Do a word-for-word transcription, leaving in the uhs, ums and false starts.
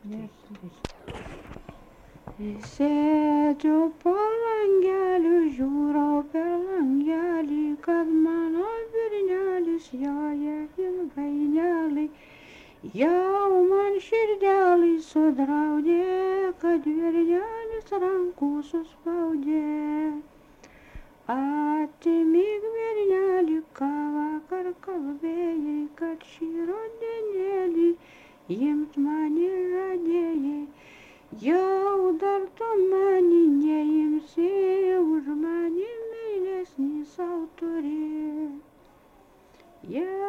Sėdžiu po langeliu, žiūrau per langelį, kad mano virnelis joja ilgainelį. Jau man širdelį sudraudė, kad virnelis rankų suspaudė. Atimyk virnelį, ką vakar kalbėjai, kad šį rudenėlį imt mane žadėjai. Jau dar tu mani neimsi, už mani meilesnį sau turi. Yeah.